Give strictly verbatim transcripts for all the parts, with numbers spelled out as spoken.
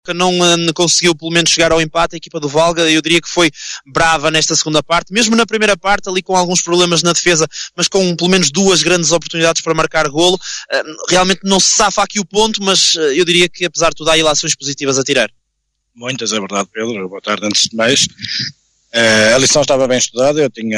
não uh, conseguiu pelo menos chegar ao empate. A equipa do Valga, eu diria que foi brava nesta segunda parte, mesmo na primeira parte ali com alguns problemas na defesa, mas com pelo menos duas grandes oportunidades para marcar golo. Uh, realmente não se safa aqui o ponto, mas uh, eu diria que apesar de tudo há ilações positivas a tirar. Muitas, é verdade, Pedro. Boa tarde antes de mais. Uh, a lição estava bem estudada, eu tinha,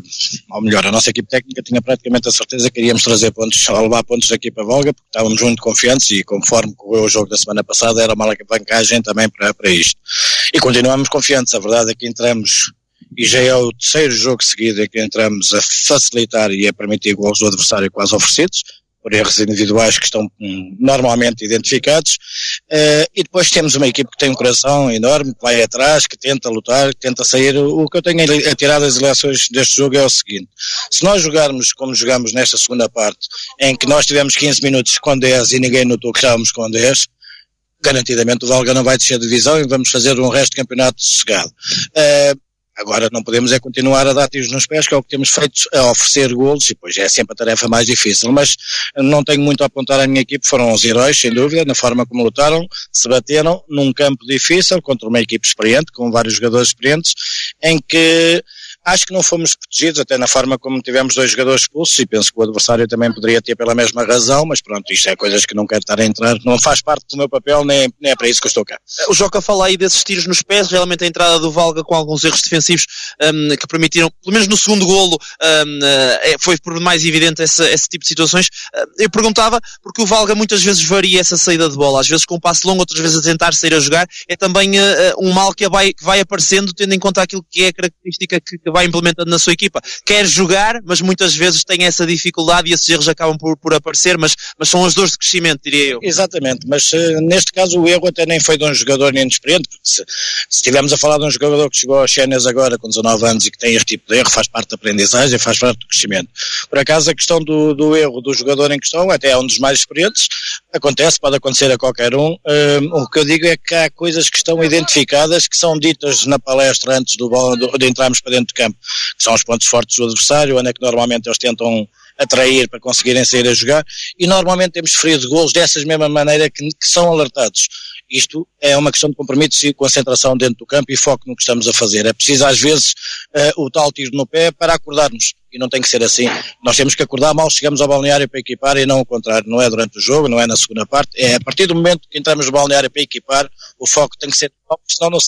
ou melhor, a nossa equipe técnica tinha praticamente a certeza que iríamos trazer pontos, ou levar pontos da equipa Valga, porque estávamos muito confiantes e conforme correu o jogo da semana passada era uma alavancagem também para, para isto. E continuamos confiantes, a verdade é que entramos, e já é o terceiro jogo seguido em que entramos a facilitar e a permitir gols do adversário quase oferecidos, por erros individuais que estão hum, normalmente identificados, uh, e depois temos uma equipe que tem um coração enorme, que vai atrás, que tenta lutar, que tenta sair. O que eu tenho a tirar das eleições deste jogo é o seguinte: se nós jogarmos como jogamos nesta segunda parte, em que nós tivemos quinze minutos com dez e ninguém notou que estávamos com dez, garantidamente o Valga não vai descer de divisão e vamos fazer um resto de campeonato sossegado. Uh, Agora não podemos é continuar a dar tiros nos pés, que é o que temos feito, a oferecer golos, e depois é sempre a tarefa mais difícil, mas não tenho muito a apontar à minha equipe, foram os heróis, sem dúvida, na forma como lutaram, se bateram num campo difícil, contra uma equipe experiente, com vários jogadores experientes, em que acho que não fomos protegidos, até na forma como tivemos dois jogadores expulsos, e penso que o adversário também poderia ter pela mesma razão, mas pronto, isto é coisas que não quero estar a entrar, não faz parte do meu papel, nem, nem é para isso que eu estou cá. O Joca fala aí desses tiros nos pés, realmente a entrada do Valga com alguns erros defensivos um, que permitiram, pelo menos no segundo golo, um, uh, foi por mais evidente esse, esse tipo de situações. Uh, eu perguntava, porque o Valga muitas vezes varia essa saída de bola, às vezes com um passe longo, outras vezes a tentar sair a jogar, é também uh, um mal que vai, que vai aparecendo, tendo em conta aquilo que é a característica que, que vai implementando na sua equipa. Quer jogar, mas muitas vezes tem essa dificuldade e esses erros acabam por, por aparecer, mas, mas são as dores de crescimento, diria eu. Exatamente, mas uh, neste caso o erro até nem foi de um jogador inexperiente, porque se, se estivermos a falar de um jogador que chegou aos Xénias agora com dezanove anos e que tem este tipo de erro, faz parte da aprendizagem, faz parte do crescimento. Por acaso a questão do, do erro do jogador em questão, até é um dos mais experientes, acontece, pode acontecer a qualquer um. Uh, o que eu digo é que há coisas que estão identificadas, que são ditas na palestra antes do, do, de entrarmos para dentro do campo, que são os pontos fortes do adversário, onde é que normalmente eles tentam atrair para conseguirem sair a jogar, e normalmente temos sofrido golos dessas mesma maneira que, que são alertados. Isto é uma questão de compromisso e concentração dentro do campo e foco no que estamos a fazer. É preciso às vezes uh, o tal tiro no pé para acordarmos, e não tem que ser assim. Nós temos que acordar mal, chegamos ao balneário para equipar, e não o contrário. Não é durante o jogo, não é na segunda parte, é a partir do momento que entramos no balneário para equipar, o foco tem que ser top, senão não se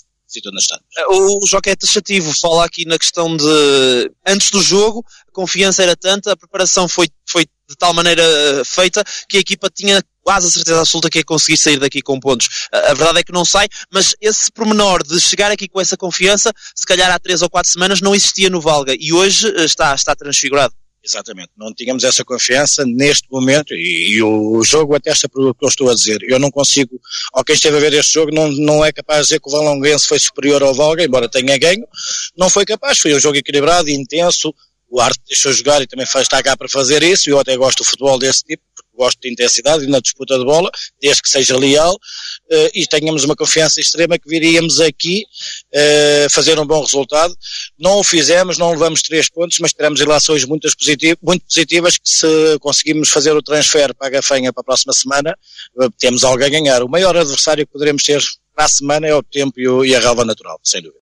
O Joca é taxativo, fala aqui na questão de antes do jogo, a confiança era tanta, a preparação foi, foi de tal maneira feita que a equipa tinha quase a certeza absoluta que ia conseguir sair daqui com pontos. A verdade é que não sai, mas esse pormenor de chegar aqui com essa confiança, se calhar há três ou quatro semanas não existia no Valga, e hoje está, está transfigurado. Exatamente, não tínhamos essa confiança neste momento, e, e o jogo atesta pelo que eu estou a dizer. Eu não consigo, ou quem esteve a ver este jogo não, não é capaz de dizer que o Valonguense foi superior ao Valga, embora tenha ganho, não foi capaz, foi um jogo equilibrado e intenso. O Arte deixou jogar e também faz, está cá para fazer isso, e eu até gosto do futebol desse tipo, porque gosto de intensidade e na disputa de bola, desde que seja leal, uh, e tenhamos uma confiança extrema que viríamos aqui uh, fazer um bom resultado. Não o fizemos, não levamos três pontos, mas tivemos relações muito positivas, muito positivas, que se conseguimos fazer o transfer para a Gafanha para a próxima semana, uh, temos algo a ganhar. O maior adversário que poderemos ter para a semana é o tempo e, o, e a relva natural, sem dúvida.